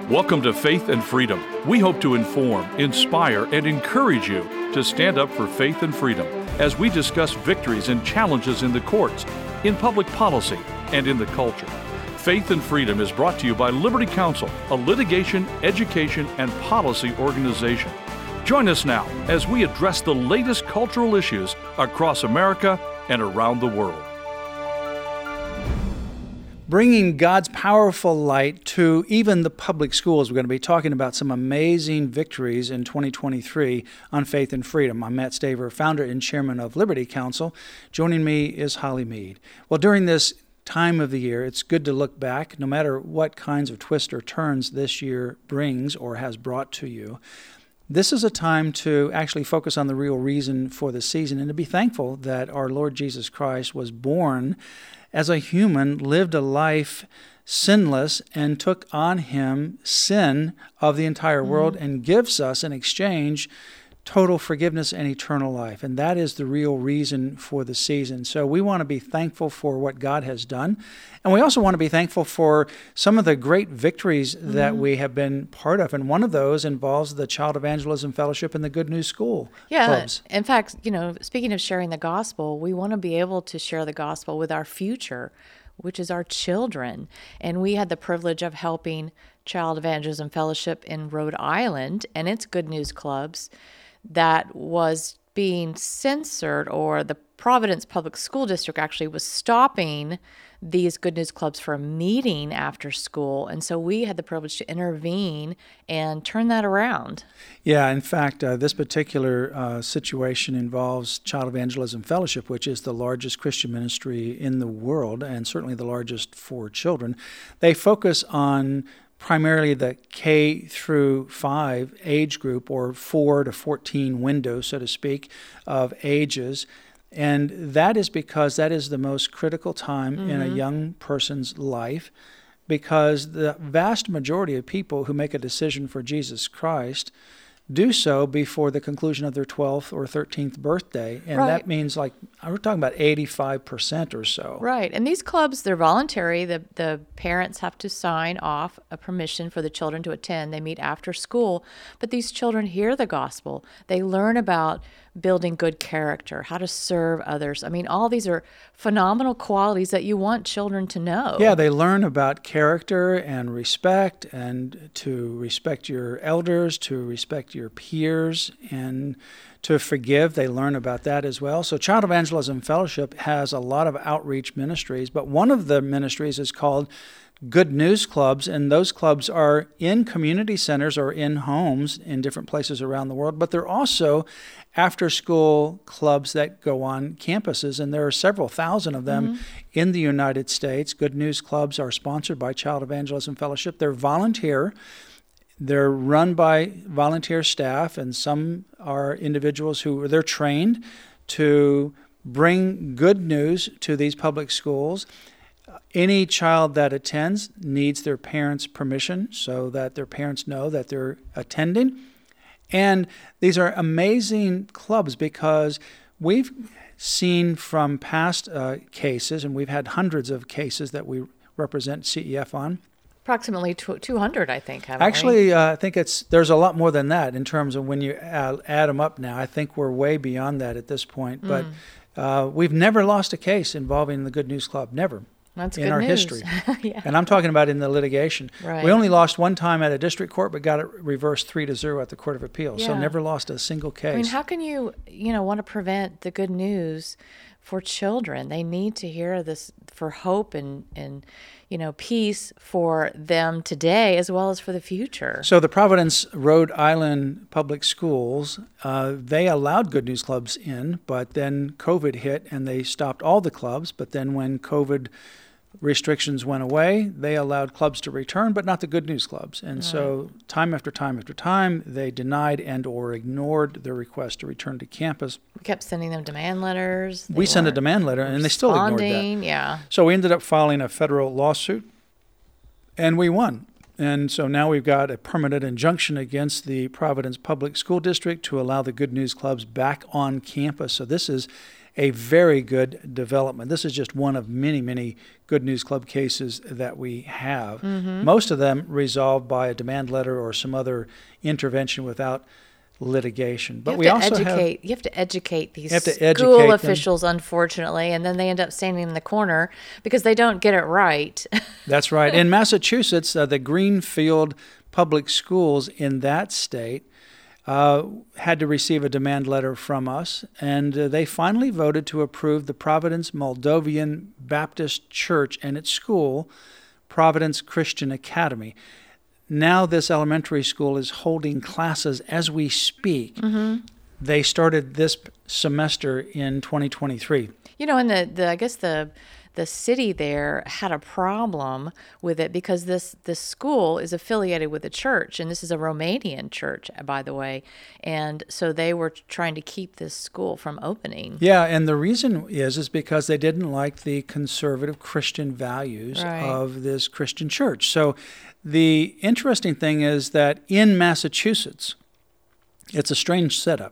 Welcome to Faith and Freedom. We hope to inform, inspire, and encourage you to stand up for faith and freedom as we discuss victories and challenges in the courts, in public policy, and in the culture. Faith and Freedom is brought to you by Liberty Counsel, a litigation, education, and policy organization. Join us now as we address the latest cultural issues across America and around the world. Bringing God's powerful light to even the public schools. We're going to be talking about some amazing victories in 2023 on Faith and Freedom. I'm Matt Staver, founder and chairman of Liberty Counsel. Joining me is Holly Mead. Well, during this time of the year, it's good to look back, no matter what kinds of twists or turns this year brings or has brought to you. This is a time to actually focus on the real reason for the season and to be thankful that our Lord Jesus Christ was born as a human, lived a life sinless, and took on him sin of the entire world and gives us in exchange total forgiveness and eternal life. And that is the real reason for the season. So we want to be thankful for what God has done. And we also want to be thankful for some of the great victories that we have been part of. And one of those involves the Child Evangelism Fellowship and the Good News School clubs. In fact, speaking of sharing the gospel, we want to be able to share the gospel with our future, which is our children. And we had the privilege of helping Child Evangelism Fellowship in Rhode Island and its Good News clubs that was being censored, or the Providence Public School District actually was stopping these Good News clubs for a meeting after school. And so we had the privilege to intervene and turn that around. Yeah, in fact, this particular situation involves Child Evangelism Fellowship, which is the largest Christian ministry in the world and certainly the largest for children. They focus on primarily the K through 5 age group, or 4 to 14 window, so to speak, of ages. And that is because that is the most critical time in a young person's life, because the vast majority of people who make a decision for Jesus Christ do so before the conclusion of their 12th or 13th birthday. And that means, we're talking about 85% or so. Right. And these clubs, they're voluntary. The parents have to sign off a permission for the children to attend. They meet after school. But these children hear the gospel. They learn about building good character, how to serve others. I mean, all these are phenomenal qualities that you want children to know. Yeah, they learn about character and respect, and to respect your elders, to respect your peers, and to forgive. They learn about that as well. So Child Evangelism Fellowship has a lot of outreach ministries, but one of the ministries is called Good News Clubs, and those clubs are in community centers or in homes in different places around the world, but they're also after-school clubs that go on campuses, and there are several thousand of them in the United States. Good News Clubs are sponsored by Child Evangelism Fellowship. They're volunteer. They're run by volunteer staff, and some are individuals they're trained to bring good news to these public schools. Any child that attends needs their parents' permission so that their parents know that they're attending. And these are amazing clubs because we've seen from past cases, and we've had hundreds of cases that we represent CEF on. Approximately 200, I think, haven't we? Actually, I think there's a lot more than that in terms of when you add them up now. I think we're way beyond that at this point. But we've never lost a case involving the Good News Club, never. That's in good our news. history. Yeah. And I'm talking about in the litigation. Right. We only lost one time at a district court, but got it reversed 3-0 at the Court of Appeals. So Yeah. never lost a single case. I mean, how can you want to prevent the good news for children? They need to hear this for hope and peace for them today as well as for the future. So the Providence, Rhode Island Public Schools, they allowed Good News Clubs in, but then COVID hit and they stopped all the clubs. But then when COVID restrictions went away, they allowed clubs to return, but not the Good News Clubs. And so time after time after time, they denied and or ignored their request to return to campus. We kept sending them demand letters. We sent a demand letter, and they still ignored that. Yeah. So we ended up filing a federal lawsuit, and we won. And so now we've got a permanent injunction against the Providence Public School District to allow the Good News Clubs back on campus. So this is a very good development. This is just one of many, many Good News Club cases that we have. Most of them resolved by a demand letter or some other intervention without litigation. But you have to educate these educate school them. officials, unfortunately, and then they end up standing in the corner because they don't get it right. That's right. In Massachusetts, the Greenfield Public Schools in that state had to receive a demand letter from us, and they finally voted to approve the Providence Moldovan Baptist Church and its school, Providence Christian Academy. Now this elementary school is holding classes as we speak. They started this semester in 2023. And I guess the city there had a problem with it because this school is affiliated with a church, and this is a Romanian church, by the way, and so they were trying to keep this school from opening. Yeah, and the reason is because they didn't like the conservative Christian values of this Christian church. So the interesting thing is that in Massachusetts, it's a strange setup.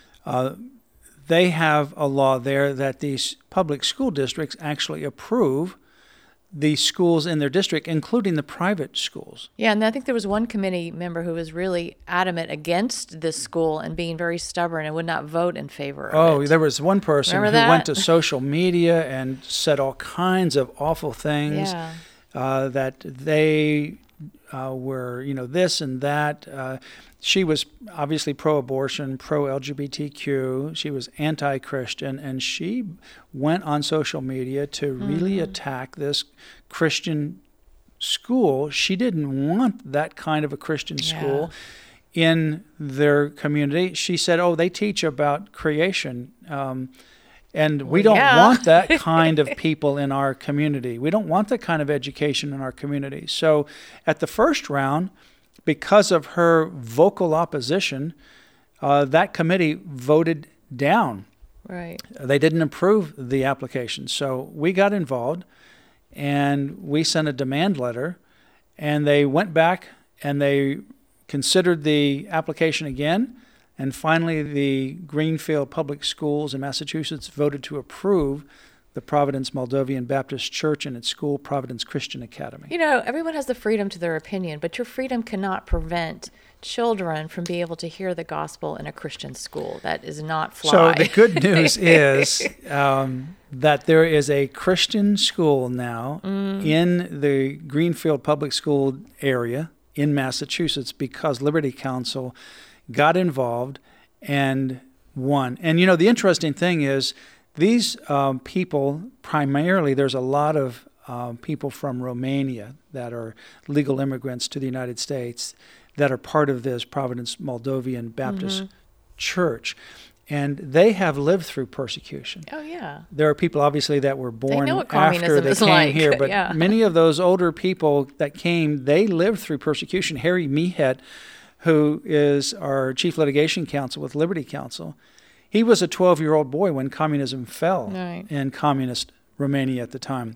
They have a law there that these public school districts actually approve the schools in their district, including the private schools. Yeah, and I think there was one committee member who was really adamant against this school and being very stubborn and would not vote in favor of it. There was one person Remember who that? went to social media and said all kinds of awful things, that they were, this and that. She was obviously pro-abortion, pro-LGBTQ. She was anti-Christian, and she went on social media to really attack this Christian school. She didn't want that kind of a Christian school in their community. She said, they teach about creation, and we don't want that kind of people in our community. We don't want that kind of education in our community. So at the first round, because of her vocal opposition, that committee voted down. Right. They didn't approve the application. So we got involved, and we sent a demand letter, and they went back and they considered the application again, and finally the Greenfield Public Schools in Massachusetts voted to approve the Providence Moldovan Baptist Church and its school, Providence Christian Academy. Everyone has the freedom to their opinion, but your freedom cannot prevent children from being able to hear the gospel in a Christian school. That is not fly. So the good news is that there is a Christian school now in the Greenfield Public School area in Massachusetts because Liberty Counsel got involved and won. And, the interesting thing is, these people, primarily, there's a lot of people from Romania that are legal immigrants to the United States that are part of this Providence Moldovan Baptist Church. And they have lived through persecution. Oh, yeah. There are people, obviously, that were born communism after they is came like. here. But many of those older people that came, they lived through persecution. Harry Meehet, who is our chief litigation counsel with Liberty Counsel, he was a 12-year-old boy when communism fell in communist Romania at the time.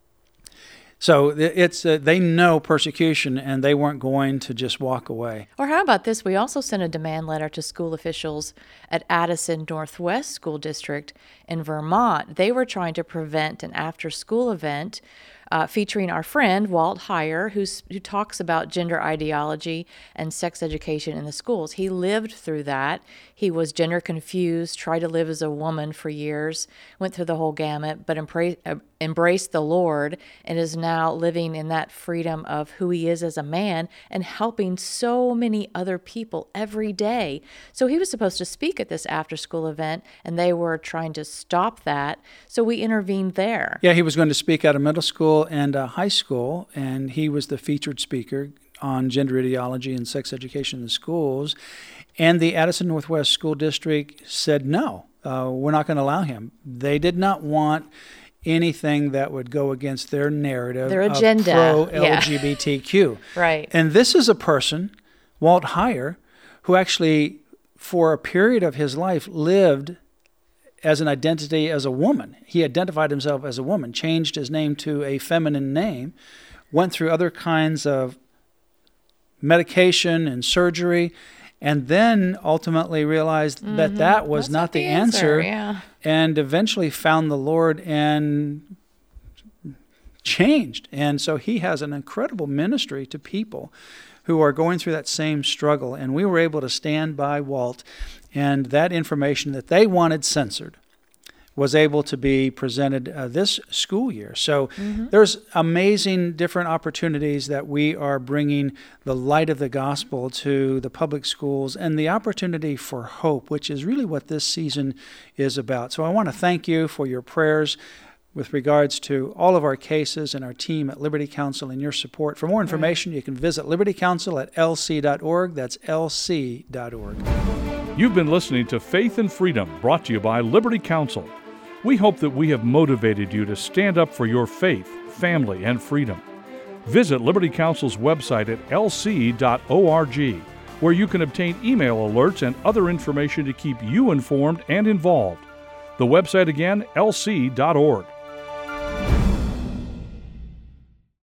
So they know persecution, and they weren't going to just walk away. Or how about this? We also sent a demand letter to school officials at Addison Northwest School District in Vermont. They were trying to prevent an after-school event featuring our friend Walt Heyer, who talks about gender ideology and sex education in the schools. He lived through that. He was gender confused, tried to live as a woman for years, went through the whole gamut, but embraced the Lord and is now living in that freedom of who he is as a man and helping so many other people every day. So he was supposed to speak at this after-school event, and they were trying to stop that. So we intervened there. Yeah, he was going to speak at a middle school and a high school, and he was the featured speaker on gender ideology and sex education in the schools. And the Addison Northwest School District said, no, we're not going to allow him. They did not want anything that would go against their narrative, their agenda, of pro-LGBTQ. Right. And this is a person, Walt Heyer, who actually, for a period of his life, lived as an identity as a woman. He identified himself as a woman, changed his name to a feminine name, went through other kinds of medication and surgery, and then ultimately realized that that was That's not the answer, yeah. and eventually found the Lord and changed. And so he has an incredible ministry to people who are going through that same struggle. And we were able to stand by Walt, and that information that they wanted censored was able to be presented this school year. So there's amazing different opportunities that we are bringing the light of the gospel to the public schools and the opportunity for hope, which is really what this season is about. So I want to thank you for your prayers with regards to all of our cases and our team at Liberty Counsel and your support. For more information, you can visit libertycounsel@lc.org. That's lc.org. You've been listening to Faith and Freedom, brought to you by Liberty Counsel. We hope that we have motivated you to stand up for your faith, family, and freedom. Visit Liberty Counsel's website at lc.org, where you can obtain email alerts and other information to keep you informed and involved. The website again, lc.org.